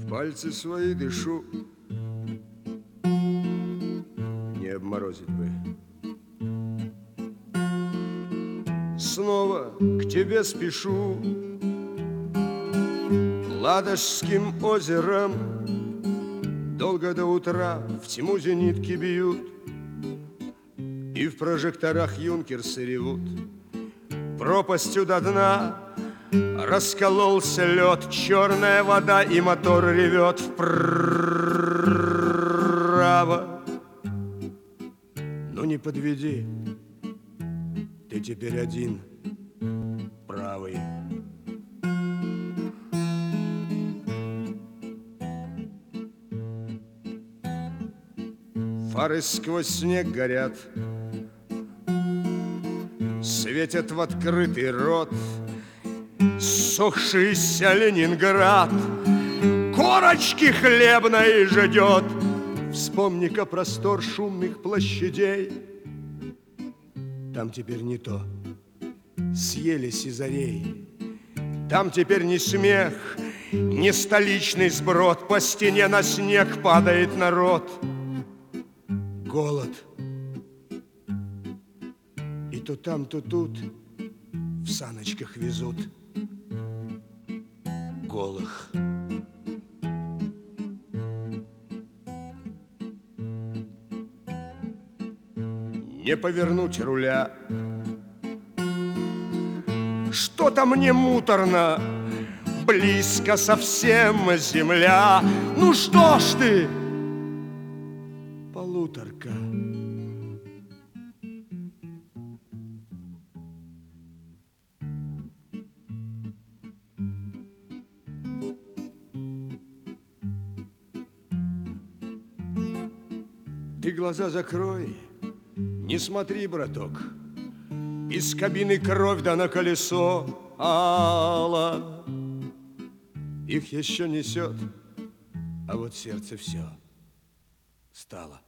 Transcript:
пальцы свои дышу, не обморозить бы. Снова к тебе спешу, Ладожским озером. Долго до утра в тьму зенитки бьют, и в прожекторах юнкерсы ревут. Пропастью до дна раскололся лед, черная вода, и мотор ревет вправо. Ну не подведи, ты теперь один, правый. Фары сквозь снег горят, светят в открытый рот. Сохшийся Ленинград корочки хлебной ждет. Вспомни-ка простор шумных площадей. Там теперь не то, съели сизарей. Там теперь не смех, не столичный сброд. По стене на снег падает народ. Голод. И то там, то тут в саночках везут голых. Не повернуть руля. Что-то мне муторно, близко совсем земля. Ну что ж ты, полуторка? Ты глаза закрой, не смотри, браток. Из кабины кровь да на колесо ала. Их еще несет, а вот сердце все стало.